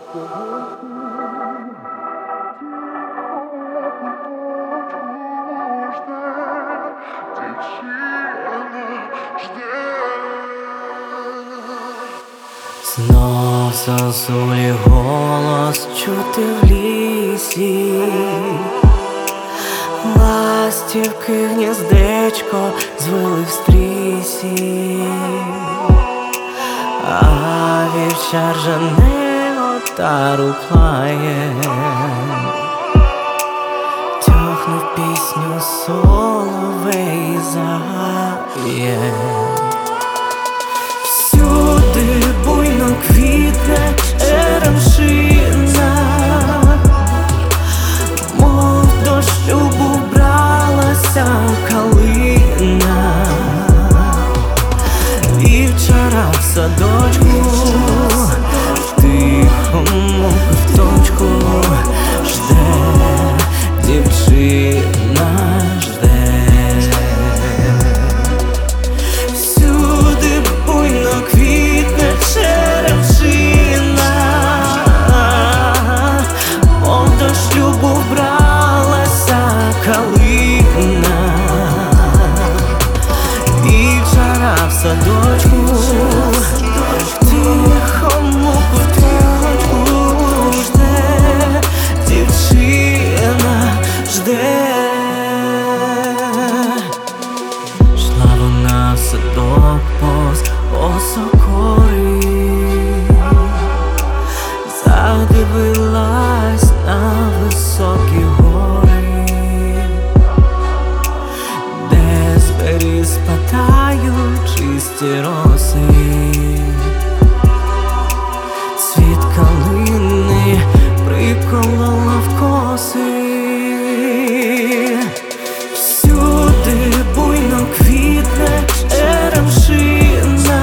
Знов зозулі голос чути в лісі, ластівки гніздечко звили в стрісі, а вівчар жене отару плає, тьохне в пісню соловей загає. Всюди буйно квітне черемшина, мов до шлюбу бралася калина. Вівчара в садочку, в тихому куточку жде, дівчина жде. В садочку, в тихому куточку жде, дівчина жде. Шла вона в садок повз осокори, задивилась на високі гори, де з беріз спадають чисті роси. Цвіт калини приколола в коси. Всюди буйно квітне черемшина,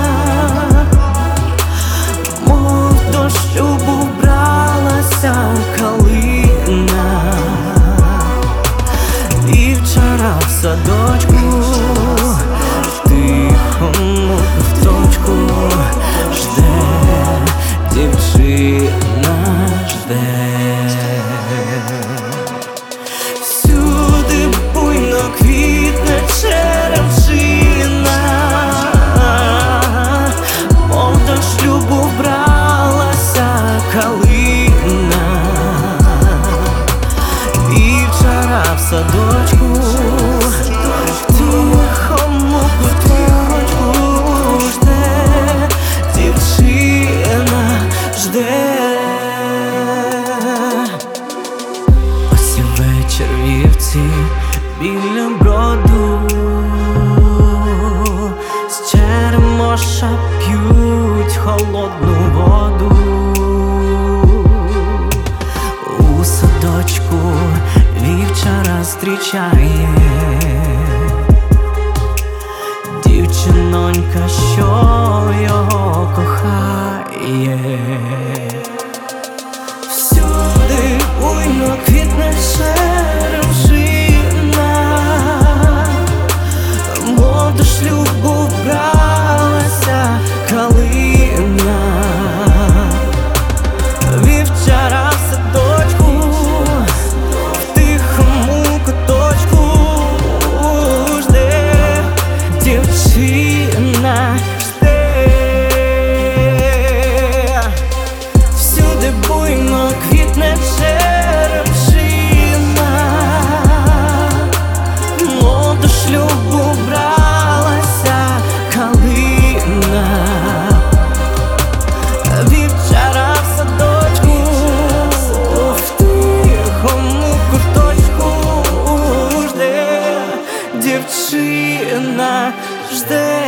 мов до шлюбу бралася калина. Вівчара в садочку, в тихому куточку жде, дівчина жде. Всюди буйно квітне черемшина, мов до шлюбу бралася калина. Вівчара в садочку, в тихому куточку жде, дівчина жде. Ось і вечір вівці біля броду, з черемоша п'ють холодну воду. У садочку вівчара зустрічає дівчинонька, що його кохає. Всюди буйно квітне черемшина, мов до шлюбу бралася калина. Вівчара в садочку, в тихому куточку жде, дівчина жде. Всюди буйно квітне черемшина, мов до шлюбу бралася калина. Вівчара в садочку, в тихому куточку жде, дівчина жде.